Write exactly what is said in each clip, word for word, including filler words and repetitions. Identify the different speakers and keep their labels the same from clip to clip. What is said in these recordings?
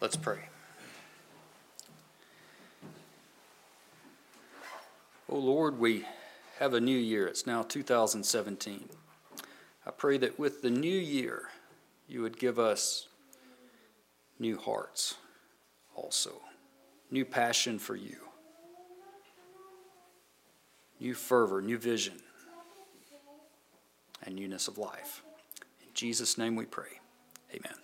Speaker 1: Let's pray. Oh Lord, we have a new year. It's now two thousand seventeen. I pray that with the new year, you would give us new hearts also, new passion for you, new fervor, new vision, and newness of life. In Jesus' name we pray. Amen.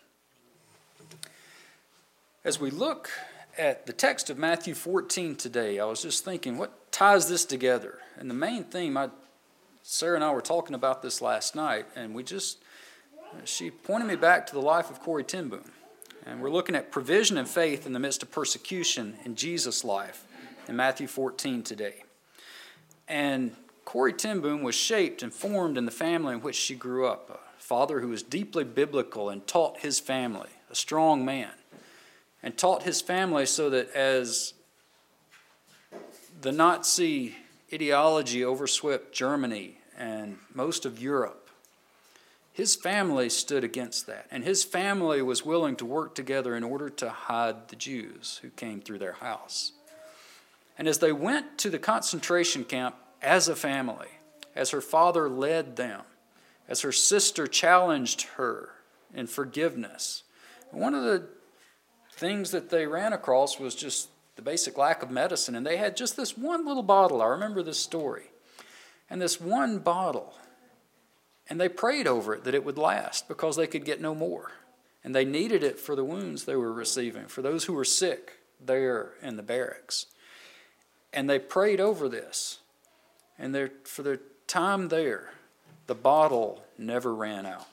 Speaker 1: As we look at the text of Matthew fourteen today, I was just thinking, what ties this together? And the main theme, I, Sarah and I were talking about this last night, and we just, she pointed me back to the life of Corrie ten Boom. And we're looking at provision and faith in the midst of persecution in Jesus' life in Matthew fourteen today. And Corrie ten Boom was shaped and formed in the family in which she grew up. A father who was deeply biblical and taught his family, a strong man, and taught his family so that as the Nazi ideology overswept Germany and most of Europe, his family stood against that. And his family was willing to work together in order to hide the Jews who came through their house. And as they went to the concentration camp as a family, as her father led them, as her sister challenged her in forgiveness, one of the things that they ran across was just the basic lack of medicine. And they had just this one little bottle. I remember this story. And this one bottle. And they prayed over it that it would last because they could get no more. And they needed it for the wounds they were receiving, for those who were sick there in the barracks. And they prayed over this. And for their time there, the bottle never ran out.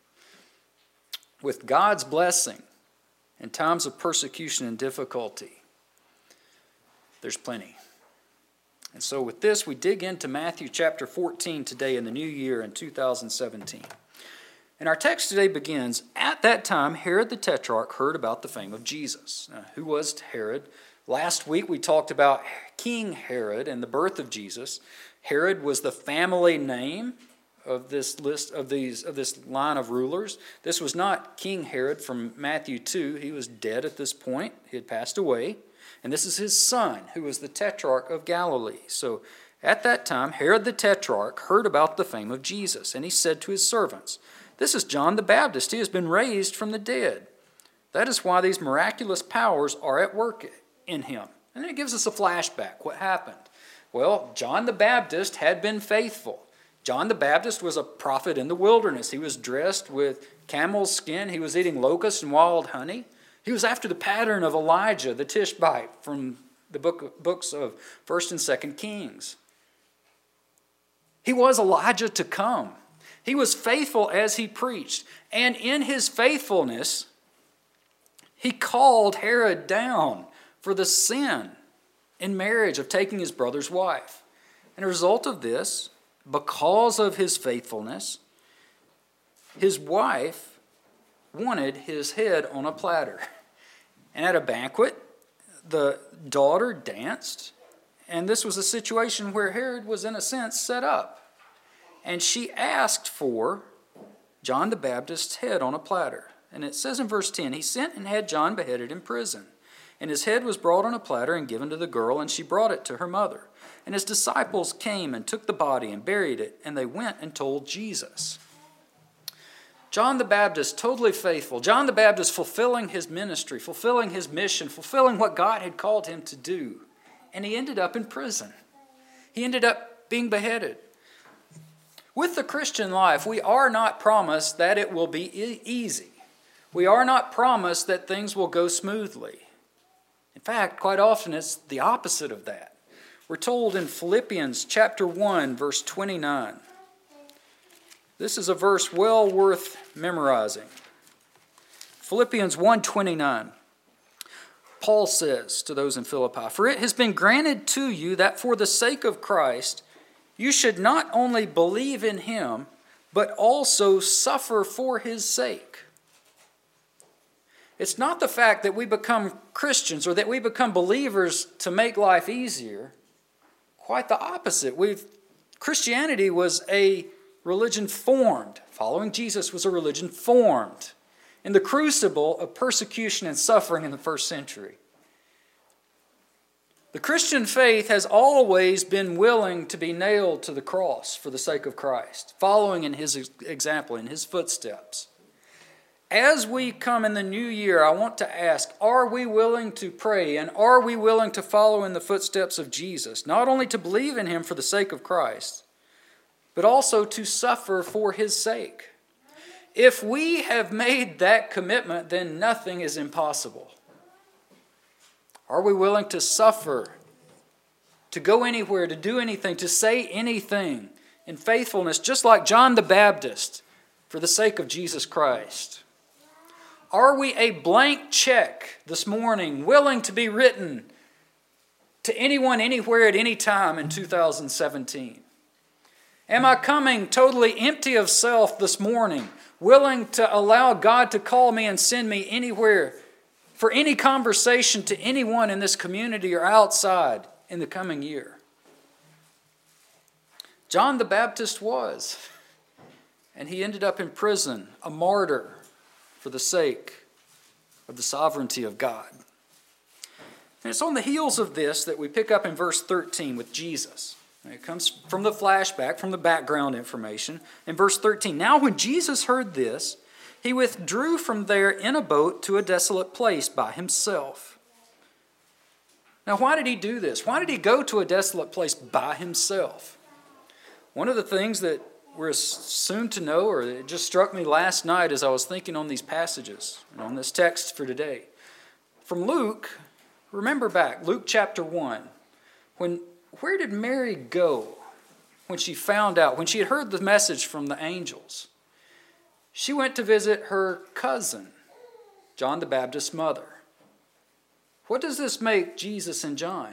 Speaker 1: With God's blessing, in times of persecution and difficulty, there's plenty. And so with this, we dig into Matthew chapter fourteen today in the new year in two thousand seventeen. And our text today begins, at that time, Herod the Tetrarch heard about the fame of Jesus. Now, who was Herod? Last week we talked about King Herod and the birth of Jesus. Herod was the family name of this list of these of this line of rulers. This was not King Herod from Matthew two. He was dead at this point. He had passed away. And this is his son, who was the Tetrarch of Galilee. So at that time, Herod the Tetrarch heard about the fame of Jesus, and he said to his servants, "This is John the Baptist. He has been raised from the dead. That is why these miraculous powers are at work in him." And then it gives us a flashback. What happened? Well, John the Baptist had been faithful. John the Baptist was a prophet in the wilderness. He was dressed with camel's skin. He was eating locusts and wild honey. He was after the pattern of Elijah, the Tishbite, from the book, books of First and Second Kings. He was Elijah to come. He was faithful as he preached. And in his faithfulness, he called Herod down for the sin in marriage of taking his brother's wife. And a result of this, because of his faithfulness, his wife wanted his head on a platter. And at a banquet, the daughter danced, and this was a situation where Herod was, in a sense, set up. And she asked for John the Baptist's head on a platter. And it says in verse ten, he sent and had John beheaded in prison. And his head was brought on a platter and given to the girl, and she brought it to her mother. And his disciples came and took the body and buried it, and they went and told Jesus. John the Baptist, totally faithful. John the Baptist fulfilling his ministry, fulfilling his mission, fulfilling what God had called him to do. And he ended up in prison. He ended up being beheaded. With the Christian life, we are not promised that it will be e- easy. We are not promised that things will go smoothly. In fact, quite often it's the opposite of that. We're told in Philippians chapter one, verse twenty-nine. This is a verse well worth memorizing. Philippians one twenty-nine. Paul says to those in Philippi, "For it has been granted to you that for the sake of Christ, you should not only believe in him, but also suffer for his sake." It's not the fact that we become Christians or that we become believers to make life easier. Quite the opposite. We've, Christianity was a religion formed. Following Jesus was a religion formed in the crucible of persecution and suffering in the first century. The Christian faith has always been willing to be nailed to the cross for the sake of Christ, following in his example, in his footsteps. As we come in the new year, I want to ask, are we willing to pray and are we willing to follow in the footsteps of Jesus, not only to believe in him for the sake of Christ, but also to suffer for his sake? If we have made that commitment, then nothing is impossible. Are we willing to suffer, to go anywhere, to do anything, to say anything in faithfulness, just like John the Baptist, for the sake of Jesus Christ? Are we a blank check this morning, willing to be written to anyone, anywhere, at any time in two thousand seventeen? Am I coming totally empty of self this morning, willing to allow God to call me and send me anywhere for any conversation to anyone in this community or outside in the coming year? John the Baptist was, and he ended up in prison, a martyr for the sake of the sovereignty of God. And it's on the heels of this that we pick up in verse thirteen with Jesus. And it comes from the flashback, from the background information. In verse thirteen, now when Jesus heard this, he withdrew from there in a boat to a desolate place by himself. Now, why did he do this? Why did he go to a desolate place by himself? One of the things that we're soon to know, or it just struck me last night as I was thinking on these passages and on this text for today. From Luke, remember back, Luke chapter one, when where did Mary go when she found out, when she had heard the message from the angels? She went to visit her cousin, John the Baptist's mother. What does this make Jesus and John?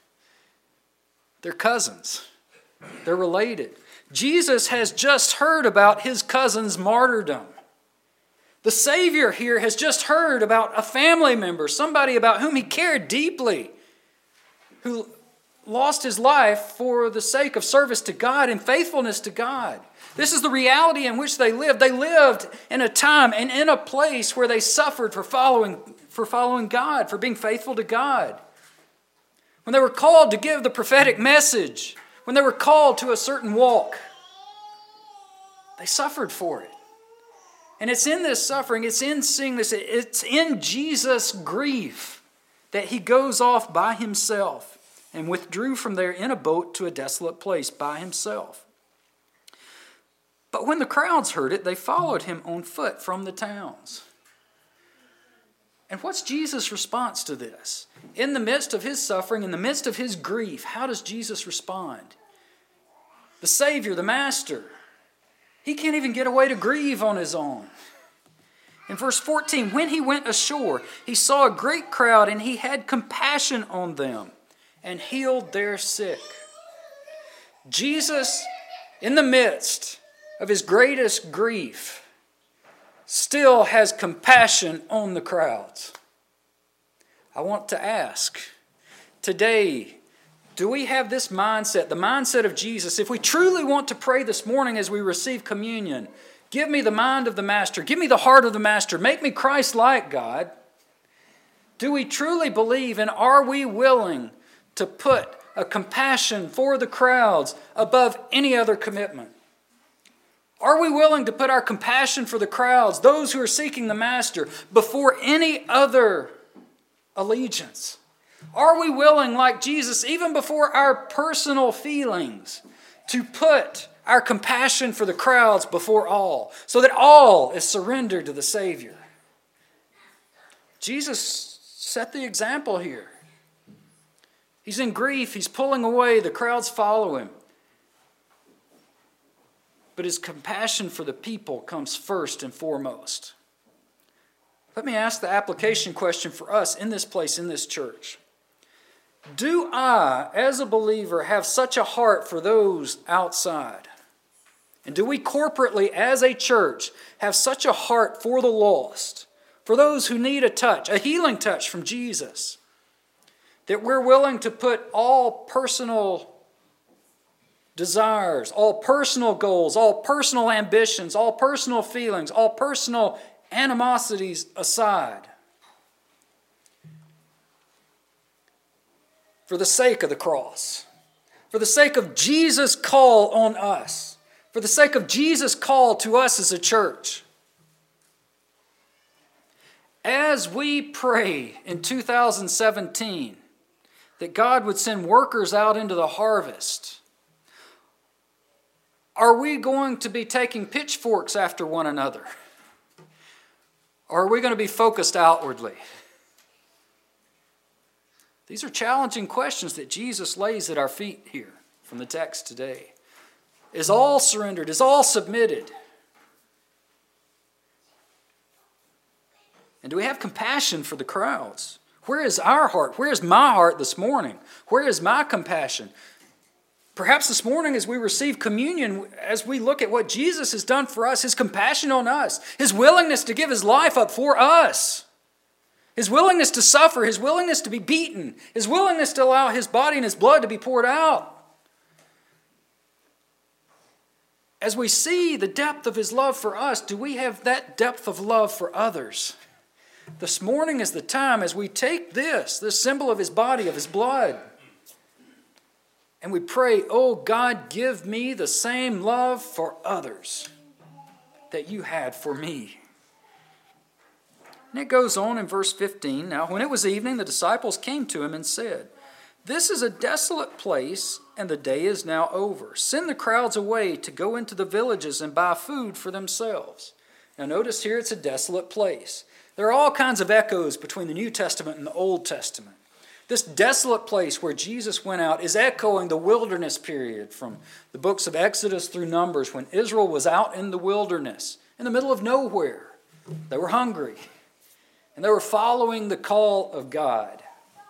Speaker 1: They're cousins. They're related. Jesus has just heard about his cousin's martyrdom. The Savior here has just heard about a family member, somebody about whom he cared deeply, who lost his life for the sake of service to God and faithfulness to God. This is the reality in which they lived. They lived in a time and in a place where they suffered for following, for following God, for being faithful to God. When they were called to give the prophetic message, when they were called to a certain walk, they suffered for it. And it's in this suffering, it's in seeing this, it's in Jesus' grief that he goes off by himself and withdrew from there in a boat to a desolate place by himself. But when the crowds heard it, they followed him on foot from the towns. And what's Jesus' response to this? In the midst of his suffering, in the midst of his grief, how does Jesus respond? The Savior, the Master, he can't even get away to grieve on his own. In verse fourteen, when he went ashore, he saw a great crowd and he had compassion on them and healed their sick. Jesus, in the midst of his greatest grief, still has compassion on the crowds. I want to ask, today, do we have this mindset, the mindset of Jesus? If we truly want to pray this morning as we receive communion, give me the mind of the Master, give me the heart of the Master, make me Christ-like, God. Do we truly believe, and are we willing to put a compassion for the crowds above any other commitment? Are we willing to put our compassion for the crowds, those who are seeking the Master, before any other allegiance? Are we willing, like Jesus, even before our personal feelings, to put our compassion for the crowds before all, so that all is surrendered to the Savior? Jesus set the example here. He's in grief, he's pulling away, the crowds follow him. But his compassion for the people comes first and foremost. Let me ask the application question for us in this place, in this church. Do I, as a believer, have such a heart for those outside? And do we corporately, as a church, have such a heart for the lost, for those who need a touch, a healing touch from Jesus, that we're willing to put all personal desires, all personal goals, all personal ambitions, all personal feelings, all personal animosities aside, for the sake of the cross, for the sake of Jesus' call on us, for the sake of Jesus' call to us as a church. As we pray in two thousand seventeen that God would send workers out into the harvest, are we going to be taking pitchforks after one another? Or are we going to be focused outwardly? These are challenging questions that Jesus lays at our feet here from the text today. Is all surrendered? Is all submitted? And do we have compassion for the crowds? Where is our heart? Where is my heart this morning? Where is my compassion? Perhaps this morning as we receive communion, as we look at what Jesus has done for us, His compassion on us, His willingness to give His life up for us, His willingness to suffer, His willingness to be beaten, His willingness to allow His body and His blood to be poured out. As we see the depth of His love for us, do we have that depth of love for others? This morning is the time as we take this, this symbol of His body, of His blood, and we pray, oh God, give me the same love for others that you had for me. And it goes on in verse fifteen. Now, when it was evening, the disciples came to Him and said, this is a desolate place, and the day is now over. Send the crowds away to go into the villages and buy food for themselves. Now, notice here it's a desolate place. There are all kinds of echoes between the New Testament and the Old Testament. This desolate place where Jesus went out is echoing the wilderness period from the books of Exodus through Numbers, when Israel was out in the wilderness, in the middle of nowhere. They were hungry, and they were following the call of God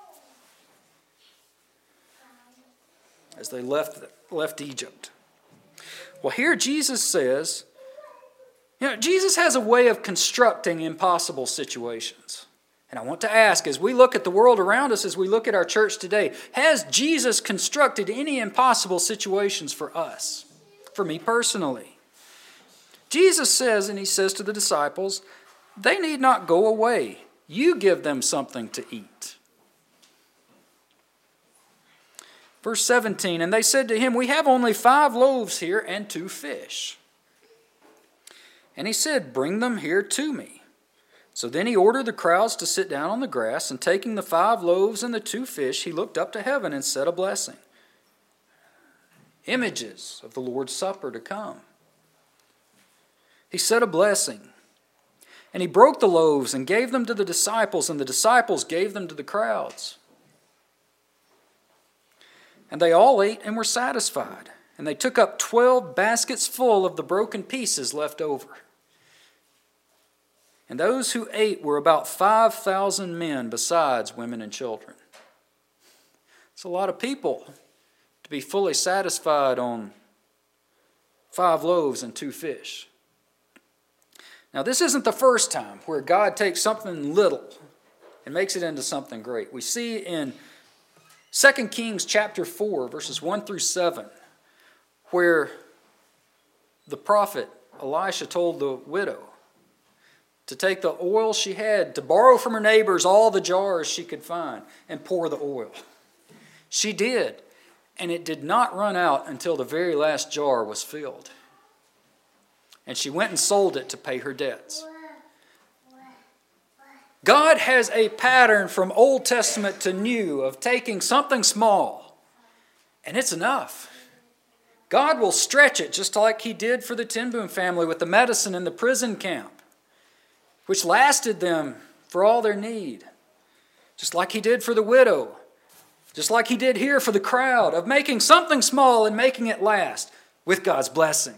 Speaker 1: as they left, left Egypt. Well, here Jesus says, you know, Jesus has a way of constructing impossible situations. And I want to ask, as we look at the world around us, as we look at our church today, has Jesus constructed any impossible situations for us? For me personally. Jesus says, and He says to the disciples, they need not go away. You give them something to eat. Verse seventeen, and they said to Him, we have only five loaves here and two fish. And He said, bring them here to me. So then He ordered the crowds to sit down on the grass, and taking the five loaves and the two fish, He looked up to heaven and said a blessing. Images of the Lord's Supper to come. He said a blessing. And He broke the loaves and gave them to the disciples, and the disciples gave them to the crowds. And they all ate and were satisfied. And they took up twelve baskets full of the broken pieces left over. And those who ate were about five thousand men, besides women and children. It's a lot of people to be fully satisfied on five loaves and two fish. Now, this isn't the first time where God takes something little and makes it into something great. We see in Second Kings chapter four, verses one through seven, where the prophet Elisha told the widow to take the oil she had, to borrow from her neighbors all the jars she could find, and pour the oil. She did, and it did not run out until the very last jar was filled. And she went and sold it to pay her debts. God has a pattern from Old Testament to New of taking something small, and it's enough. God will stretch it just like He did for the Ten Boom family with the medicine in the prison camp, which lasted them for all their need. Just like He did for the widow. Just like He did here for the crowd, of making something small and making it last with God's blessing.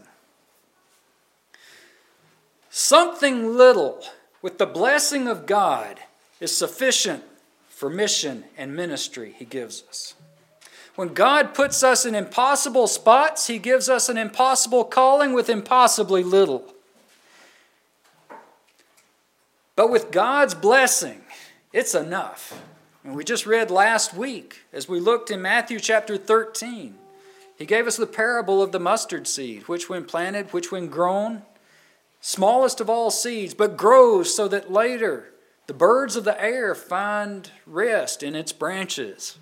Speaker 1: Something little with the blessing of God is sufficient for mission and ministry He gives us. When God puts us in impossible spots, He gives us an impossible calling with impossibly little. But with God's blessing, it's enough. And we just read last week, as we looked in Matthew chapter thirteen, He gave us the parable of the mustard seed, which when planted, which when grown, smallest of all seeds, but grows so that later the birds of the air find rest in its branches.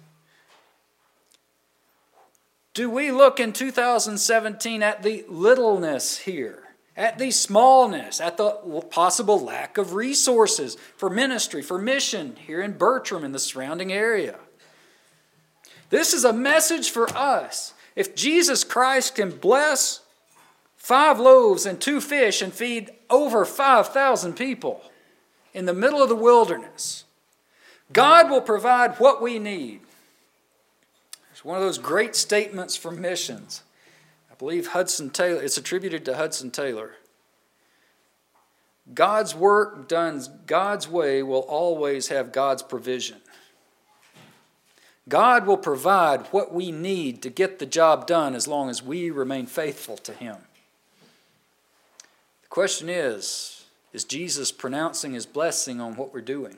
Speaker 1: Do we look in two thousand seventeen at the littleness here, at the smallness, at the possible lack of resources for ministry, for mission here in Bertram and the surrounding area? This is a message for us. If Jesus Christ can bless five loaves and two fish and feed over five thousand people in the middle of the wilderness, God will provide what we need. It's one of those great statements from missions. I believe Hudson Taylor, it's attributed to Hudson Taylor. God's work done God's way will always have God's provision. God will provide what we need to get the job done as long as we remain faithful to Him. The question is, is Jesus pronouncing His blessing on what we're doing?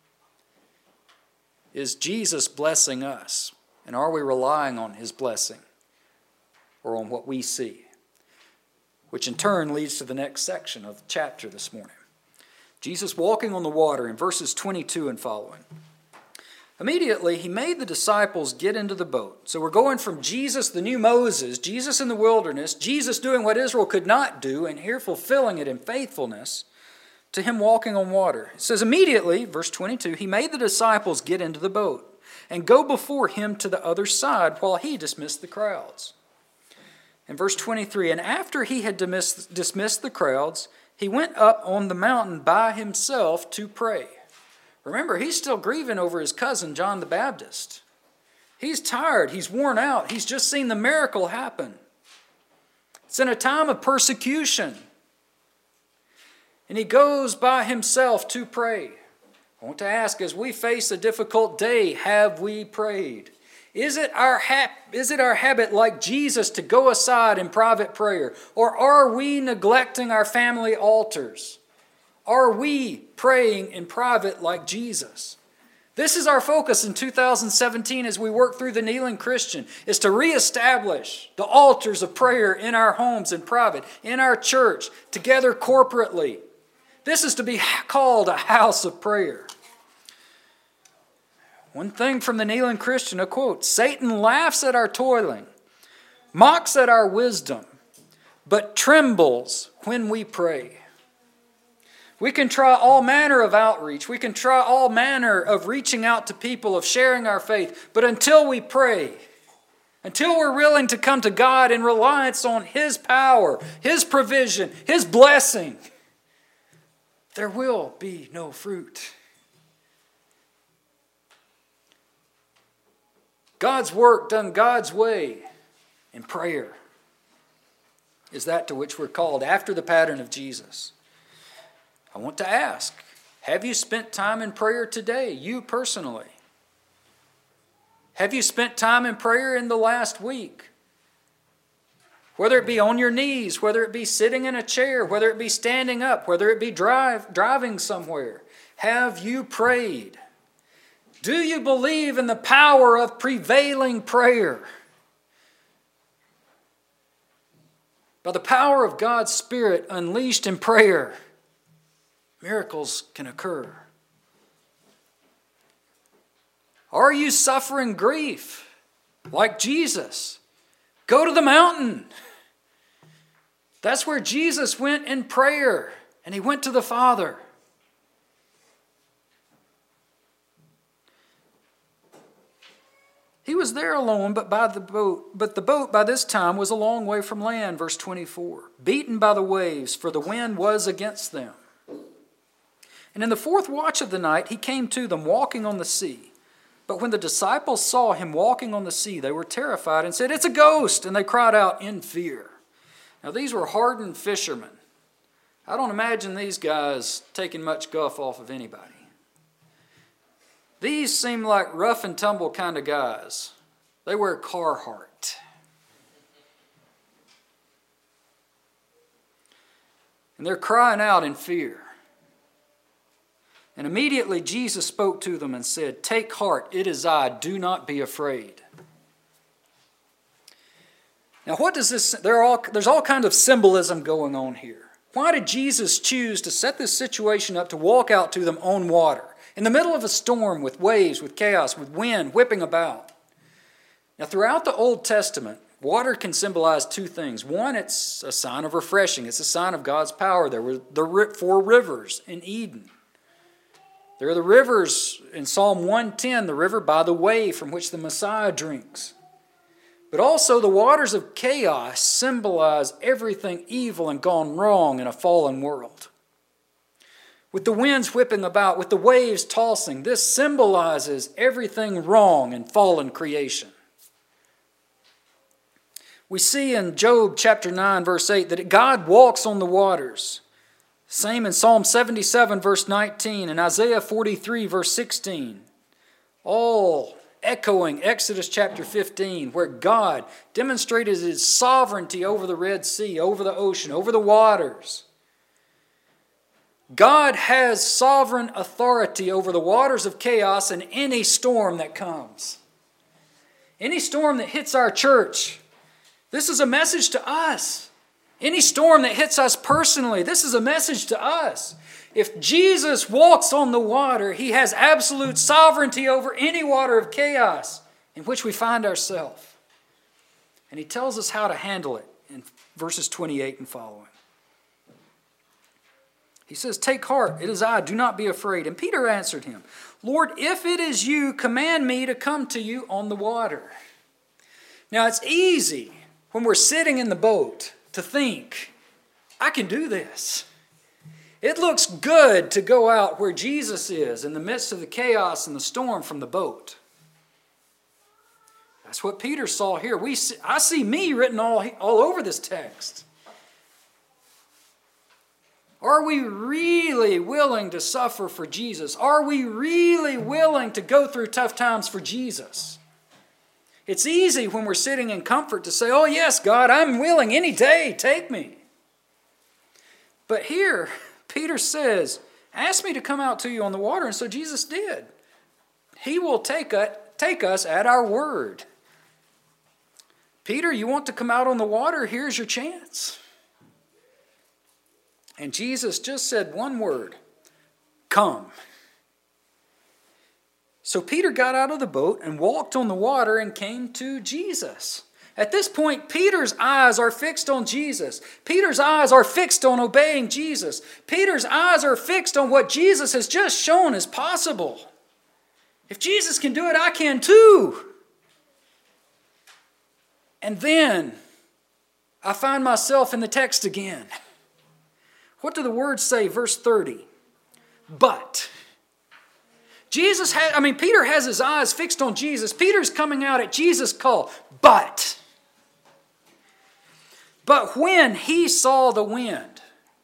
Speaker 1: Is Jesus blessing us? And are we relying on His blessing or on what we see? Which in turn leads to the next section of the chapter this morning. Jesus walking on the water in verses twenty-two and following. Immediately, He made the disciples get into the boat. So we're going from Jesus, the new Moses, Jesus in the wilderness, Jesus doing what Israel could not do, and here fulfilling it in faithfulness, to Him walking on water. It says, immediately, verse twenty-two, He made the disciples get into the boat and go before Him to the other side while He dismissed the crowds. In verse twenty-three, and after He had dismissed the crowds, He went up on the mountain by Himself to pray. Remember, He's still grieving over His cousin, John the Baptist. He's tired. He's worn out. He's just seen the miracle happen. It's in a time of persecution. And He goes by Himself to pray. I want to ask, as we face a difficult day, have we prayed? Is it our hap- is it our habit, like Jesus, to go aside in private prayer? Or are we neglecting our family altars? Are we praying in private like Jesus? This is our focus in two thousand seventeen as we work through the Kneeling Christian, is to reestablish the altars of prayer in our homes in private, in our church, together corporately. This is to be called a house of prayer. One thing from the Kneeling Christian, a quote, Satan laughs at our toiling, mocks at our wisdom, but trembles when we pray. We can try all manner of outreach. We can try all manner of reaching out to people, of sharing our faith. But until we pray, until we're willing to come to God in reliance on His power, His provision, His blessing, there will be no fruit. God's work done God's way in prayer is that to which we're called after the pattern of Jesus. I want to ask, have you spent time in prayer today, you personally? Have you spent time in prayer in the last week? Whether it be on your knees, whether it be sitting in a chair, whether it be standing up, whether it be drive, driving somewhere, have you prayed? Do you believe in the power of prevailing prayer? By the power of God's Spirit unleashed in prayer, miracles can occur. Are you suffering grief like Jesus? Go to the mountain. That's where Jesus went in prayer, and He went to the Father. He was there alone, but by the boat, but the boat by this time was a long way from land, verse twenty-four, beaten by the waves, for the wind was against them. And in the fourth watch of the night, He came to them walking on the sea. But when the disciples saw Him walking on the sea, they were terrified and said, "It's a ghost!" And they cried out in fear. Now these were hardened fishermen. I don't imagine these guys taking much guff off of anybody. These seem like rough and tumble kind of guys. They wear Carhartt. And they're crying out in fear. And immediately Jesus spoke to them and said, "Take heart, it is I, do not be afraid." Now what does this, there are all, there's all kinds of symbolism going on here. Why did Jesus choose to set this situation up to walk out to them on water, in the middle of a storm with waves, with chaos, with wind whipping about? Now, throughout the Old Testament, water can symbolize two things. One, it's a sign of refreshing. It's a sign of God's power. There were the four rivers in Eden. There are the rivers in Psalm one ten, the river by the way from which the Messiah drinks. But also the waters of chaos symbolize everything evil and gone wrong in a fallen world. With the winds whipping about, with the waves tossing, this symbolizes everything wrong in fallen creation. We see in Job chapter nine, verse eight, that God walks on the waters. Same in Psalm seventy-seven, verse nineteen, and Isaiah forty-three, verse sixteen. All echoing Exodus chapter fifteen, where God demonstrated His sovereignty over the Red Sea, over the ocean, over the waters. God has sovereign authority over the waters of chaos and any storm that comes. Any storm that hits our church, this is a message to us. Any storm that hits us personally, this is a message to us. If Jesus walks on the water, He has absolute sovereignty over any water of chaos in which we find ourselves. And He tells us how to handle it in verses twenty-eight and following. He says, "Take heart, it is I, do not be afraid." And Peter answered Him, "Lord, if it is you, command me to come to you on the water." Now it's easy when we're sitting in the boat to think, I can do this. It looks good to go out where Jesus is in the midst of the chaos and the storm from the boat. That's what Peter saw here. We see, I see me written all, all over this text. Are we really willing to suffer for Jesus? Are we really willing to go through tough times for Jesus? It's easy when we're sitting in comfort to say, oh yes, God, I'm willing any day, take me. But here, Peter says, ask me to come out to you on the water, and so Jesus did. He will take, a, take us at our word. Peter, you want to come out on the water? Here's your chance. And Jesus just said one word, come. So Peter got out of the boat and walked on the water and came to Jesus. At this point, Peter's eyes are fixed on Jesus. Peter's eyes are fixed on obeying Jesus. Peter's eyes are fixed on what Jesus has just shown is possible. If Jesus can do it, I can too. And then I find myself in the text again. What do the words say? Verse thirty. But Jesus had, I mean, Peter has his eyes fixed on Jesus. Peter's coming out at Jesus' call. But, but when he saw the wind,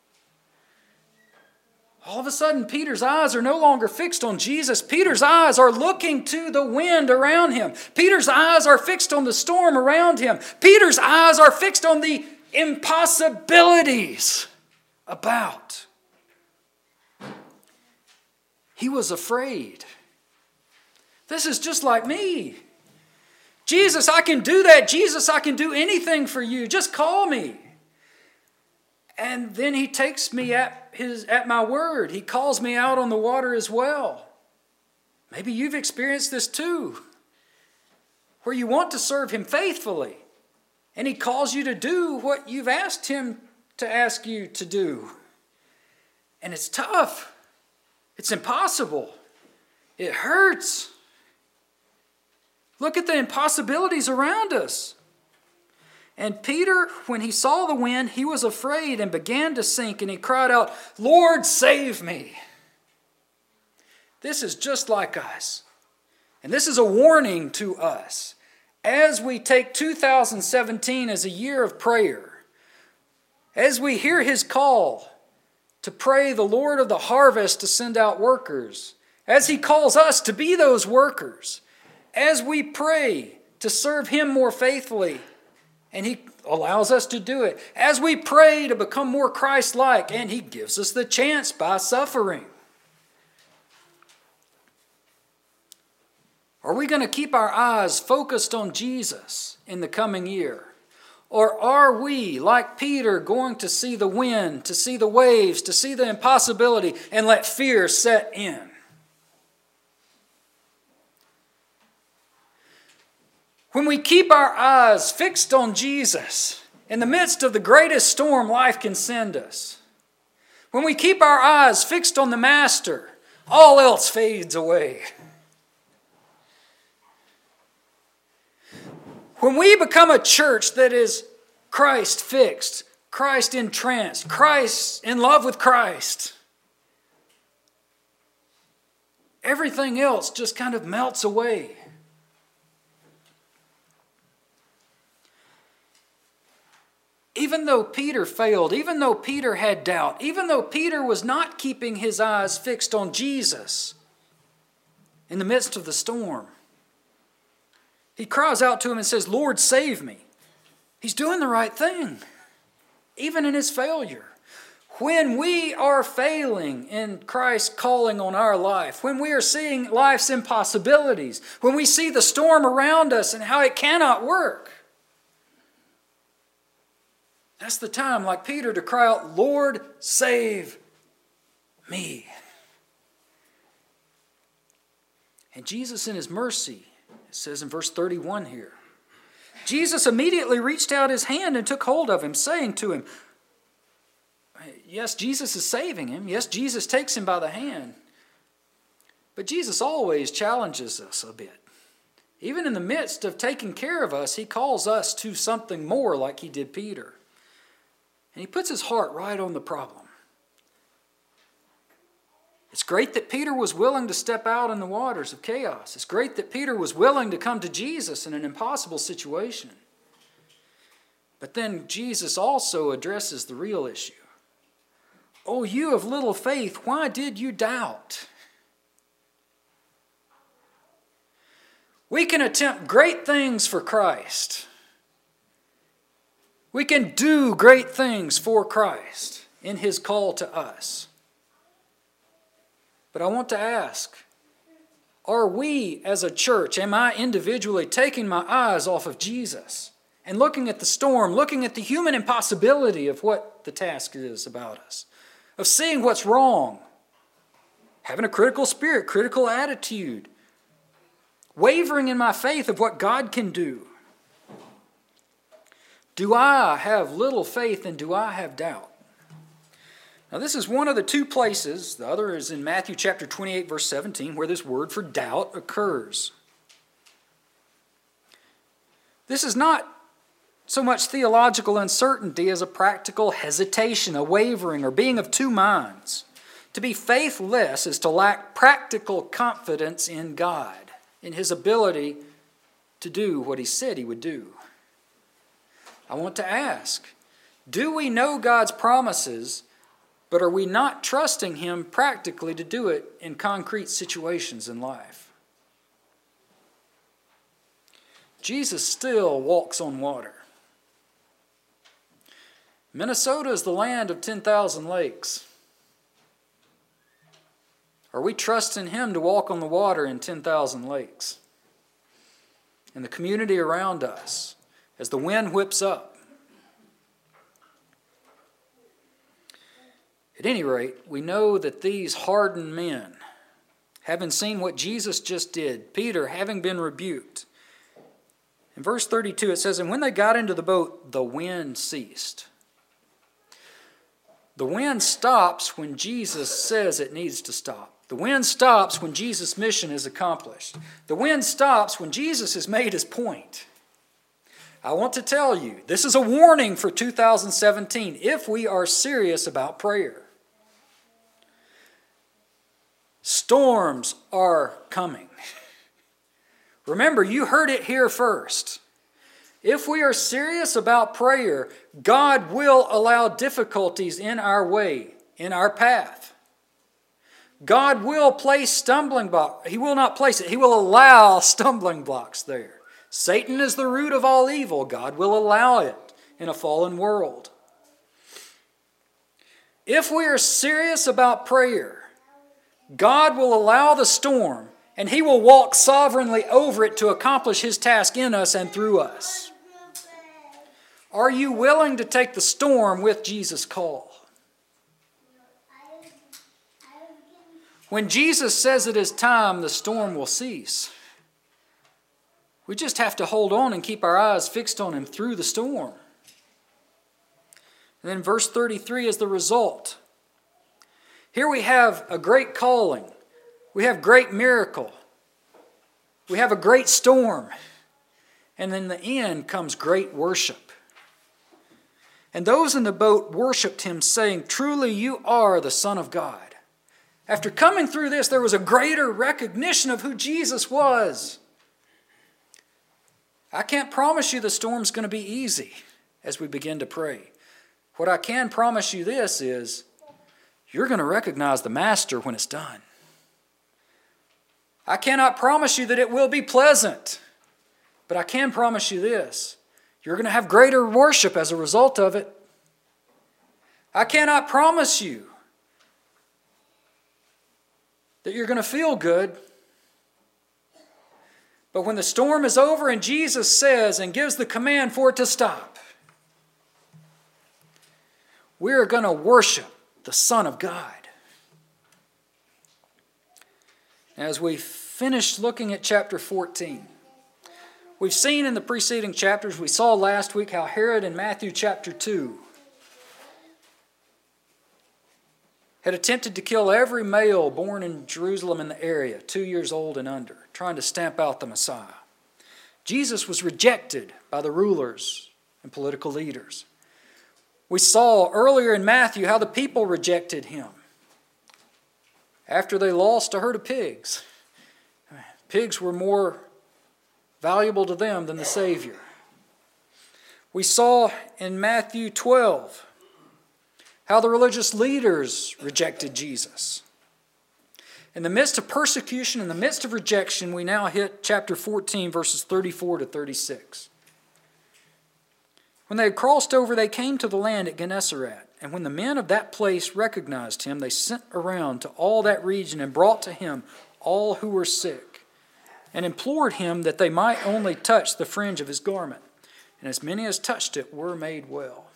Speaker 1: all of a sudden Peter's eyes are no longer fixed on Jesus. Peter's eyes are looking to the wind around him. Peter's eyes are fixed on the storm around him. Peter's eyes are fixed on the impossibilities about. He was afraid. This is just like me. Jesus, I can do that. Jesus, I can do anything for you. Just call me. And then He takes me at his at my word. He calls me out on the water as well. Maybe you've experienced this too, where you want to serve Him faithfully, and He calls you to do what you've asked Him to ask you to do. And it's tough. It's impossible. It hurts. Look at the impossibilities around us. And Peter, when he saw the wind, he was afraid and began to sink, and he cried out, Lord, save me. This is just like us. And this is a warning to us. As we take two thousand seventeen as a year of prayer, as we hear His call to pray the Lord of the harvest to send out workers, as He calls us to be those workers, as we pray to serve Him more faithfully, and He allows us to do it, as we pray to become more Christ-like, and He gives us the chance by suffering. Are we going to keep our eyes focused on Jesus in the coming year? Or are we, like Peter, going to see the wind, to see the waves, to see the impossibility, and let fear set in? When we keep our eyes fixed on Jesus in the midst of the greatest storm life can send us, when we keep our eyes fixed on the Master, all else fades away. When we become a church that is Christ fixed, Christ entranced, Christ in love with Christ, everything else just kind of melts away. Even though Peter failed, even though Peter had doubt, even though Peter was not keeping his eyes fixed on Jesus in the midst of the storm, he cries out to him and says, "Lord, save me." He's doing the right thing, even in his failure. When we are failing in Christ's calling on our life, when we are seeing life's impossibilities, when we see the storm around us and how it cannot work, that's the time, like Peter, to cry out, "Lord, save me." And Jesus, in his mercy, it says in verse thirty-one here, Jesus immediately reached out his hand and took hold of him, saying to him, yes, Jesus is saving him. Yes, Jesus takes him by the hand. But Jesus always challenges us a bit. Even in the midst of taking care of us, he calls us to something more, like he did Peter. And he puts his heart right on the problem. It's great that Peter was willing to step out in the waters of chaos. It's great that Peter was willing to come to Jesus in an impossible situation. But then Jesus also addresses the real issue. "Oh, you of little faith, why did you doubt?" We can attempt great things for Christ. We can do great things for Christ in his call to us. But I want to ask, are we as a church, am I individually taking my eyes off of Jesus and looking at the storm, looking at the human impossibility of what the task is about us, of seeing what's wrong, having a critical spirit, critical attitude, wavering in my faith of what God can do? Do I have little faith and do I have doubt? Now, this is one of the two places, the other is in Matthew chapter twenty-eight, verse seventeen, where this word for doubt occurs. This is not so much theological uncertainty as a practical hesitation, a wavering, or being of two minds. To be faithless is to lack practical confidence in God, in his ability to do what he said he would do. I want to ask, do we know God's promises, but are we not trusting him practically to do it in concrete situations in life? Jesus still walks on water. Minnesota is the land of ten thousand lakes. Are we trusting him to walk on the water in ten thousand lakes? In the community around us, as the wind whips up? At any rate, we know that these hardened men, having seen what Jesus just did, Peter having been rebuked, in verse thirty-two it says, "And when they got into the boat, the wind ceased." The wind stops when Jesus says it needs to stop. The wind stops when Jesus' mission is accomplished. The wind stops when Jesus has made his point. I want to tell you, this is a warning for two thousand seventeen if we are serious about prayer. Storms are coming. Remember, you heard it here first. If we are serious about prayer, God will allow difficulties in our way, in our path. God will place stumbling blocks. He will not place it. He will allow stumbling blocks there. Satan is the root of all evil. God will allow it in a fallen world. If we are serious about prayer, God will allow the storm, and he will walk sovereignly over it to accomplish his task in us and through us. Are you willing to take the storm with Jesus' call? When Jesus says it is time, the storm will cease. We just have to hold on and keep our eyes fixed on Him through the storm. And then verse thirty-three is the result. Here we have a great calling. We have great miracle. We have a great storm. And in the end comes great worship. And those in the boat worshipped Him, saying, "Truly you are the Son of God." After coming through this, there was a greater recognition of who Jesus was. I can't promise you the storm's going to be easy as we begin to pray. What I can promise you this is, you're going to recognize the Master when it's done. I cannot promise you that it will be pleasant, but I can promise you this. You're going to have greater worship as a result of it. I cannot promise you that you're going to feel good. But when the storm is over and Jesus says and gives the command for it to stop, we are going to worship the Son of God. As we finish looking at chapter fourteen, we've seen in the preceding chapters, we saw last week how Herod in Matthew chapter two had attempted to kill every male born in Jerusalem in the area, two years old and under, trying to stamp out the Messiah. Jesus was rejected by the rulers and political leaders. We saw earlier in Matthew how the people rejected Him after they lost a herd of pigs. Pigs were more valuable to them than the Savior. We saw in Matthew twelve how the religious leaders rejected Jesus. In the midst of persecution, in the midst of rejection, we now hit chapter fourteen, verses thirty-four to thirty-six. When they had crossed over, they came to the land at Gennesaret. And when the men of that place recognized Him, they sent around to all that region and brought to Him all who were sick, and implored Him that they might only touch the fringe of His garment. And as many as touched it were made well.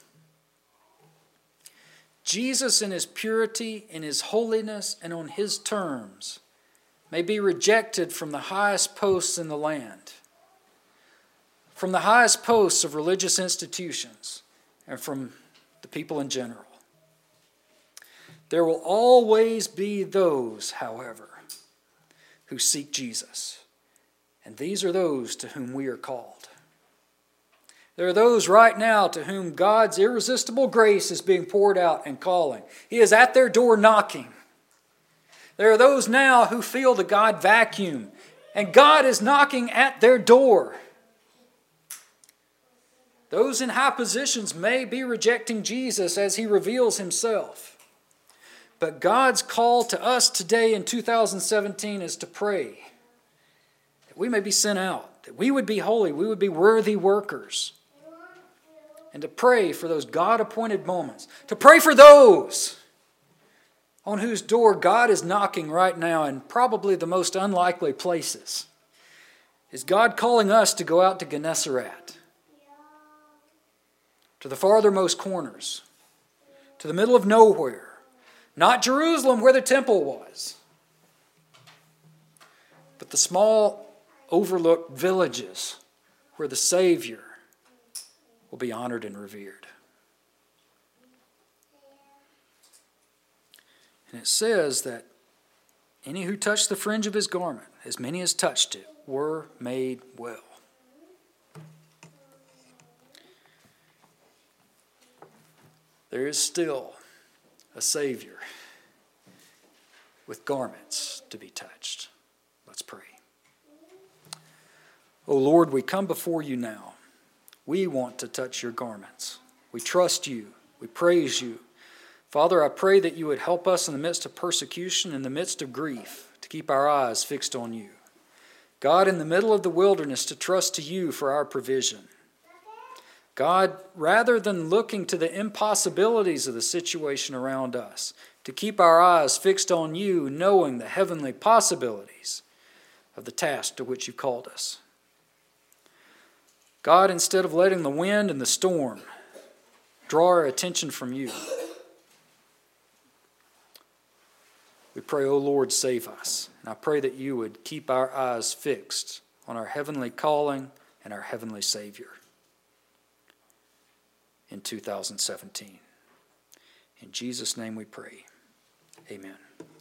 Speaker 1: Jesus in His purity, in His holiness, and on His terms may be rejected from the highest posts in the land, from the highest posts of religious institutions, and from the people in general. There will always be those, however, who seek Jesus, and these are those to whom we are called. There are those right now to whom God's irresistible grace is being poured out and calling. He is at their door knocking. There are those now who feel the God vacuum, and God is knocking at their door. Those in high positions may be rejecting Jesus as He reveals Himself. But God's call to us today in two thousand seventeen is to pray that we may be sent out, that we would be holy, we would be worthy workers. And to pray for those God-appointed moments. To pray for those on whose door God is knocking right now in probably the most unlikely places. Is God calling us to go out to Gennesaret? To the farthermost corners? To the middle of nowhere? Not Jerusalem where the temple was, but the small overlooked villages where the Savior will be honored and revered. And it says that any who touched the fringe of His garment, as many as touched it, were made well. There is still a Savior with garments to be touched. Let's pray. O Lord, we come before You now. We want to touch Your garments. We trust You. We praise You. Father, I pray that You would help us in the midst of persecution, in the midst of grief, to keep our eyes fixed on You. God, in the middle of the wilderness, to trust to You for our provision. God, rather than looking to the impossibilities of the situation around us, to keep our eyes fixed on You, knowing the heavenly possibilities of the task to which You've called us. God, instead of letting the wind and the storm draw our attention from you. We pray, O Lord, save us. And I pray that you would keep our eyes fixed on our heavenly calling and our heavenly Savior in two thousand seventeen. In Jesus' name we pray. Amen.